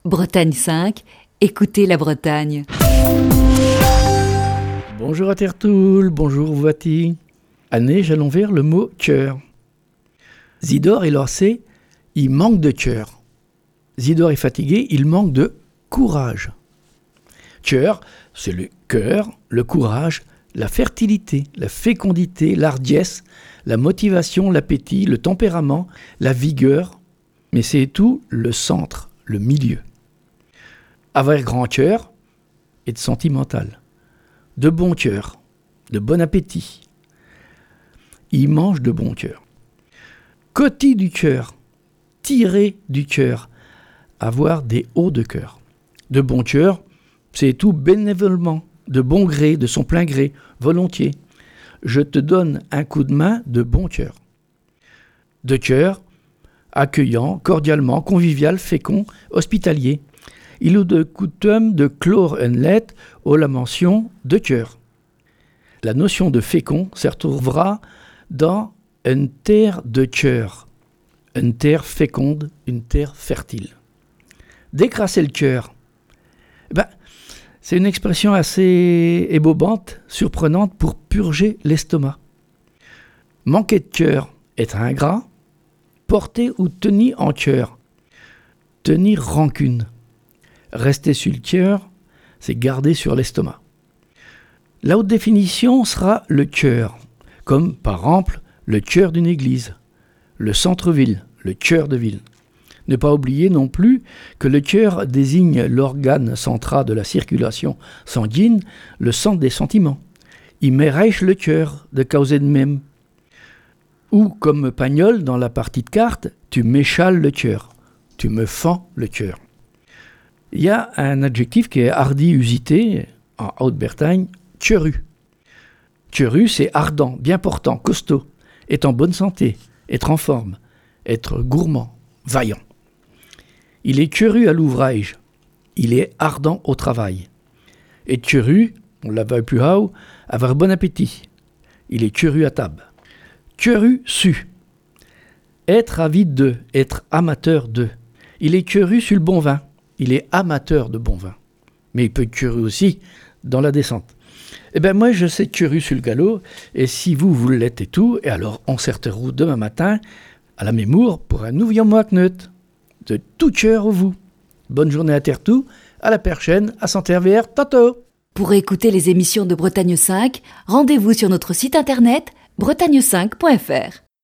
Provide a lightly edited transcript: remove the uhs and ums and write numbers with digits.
Bretagne 5, écoutez la Bretagne. Bonjour à Tertoul, bonjour Voiti. Année, j'allons vers le mot cœur. Zidore est lancé, il manque de cœur. Zidore est fatigué, il manque de courage. Cœur, c'est le cœur, le courage, la fertilité, la fécondité, l'ardiesse, la motivation, l'appétit, le tempérament, la vigueur. Mais c'est tout le centre, le milieu. Avoir grand cœur est sentimental. De bon cœur, de bon appétit. Il mange de bon cœur. Côté du cœur, tirer du cœur, avoir des hauts de cœur. De bon cœur, c'est tout bénévolement, de bon gré, de son plein gré, volontiers. Je te donne un coup de main de bon cœur. De cœur, accueillant, cordialement, convivial, fécond, hospitalier. Il est de coutume de clore une lettre au la mention de cœur. La notion de fécond se retrouvera dans une terre de cœur, une terre féconde, une terre fertile. Décrasser le cœur, c'est une expression assez ébobante, surprenante pour purger l'estomac. Manquer de cœur, être ingrat, porter ou tenir en cœur, tenir rancune. Rester sur le cœur, c'est garder sur l'estomac. La haute définition sera le cœur, comme par exemple le cœur d'une église, le centre-ville, le cœur de ville. Ne pas oublier non plus que le cœur désigne l'organe central de la circulation sanguine, le centre des sentiments. Il m'érèche le cœur de causer de même. Ou comme Pagnol dans la partie de cartes, tu m'échales le cœur, tu me fends le cœur. Il y a un adjectif qui est hardi usité en Haute-Bretagne, tcheru. Tcheru, c'est ardent, bien portant, costaud, être en bonne santé, être en forme, être gourmand, vaillant. Il est tcheru à l'ouvrage, il est ardent au travail. Et tcheru, on l'a vu plus haut, avoir bon appétit. Il est tcheru à table. Tcheru su. Être avide de, être amateur de. Il est tcheru sur le bon vin. Il est amateur de bon vin. Mais il peut être tcheru aussi dans la descente. Moi, je sais tcheru sur le galop. Et si vous l'êtes et tout, et alors on se retrouve demain matin à la Mémoire pour un nouveau mois knut. De tout cœur au vous. Bonne journée à Tertou, à la prochaine, à Saint-Hervé, tato. Pour écouter les émissions de Bretagne 5, rendez-vous sur notre site internet bretagne5.fr.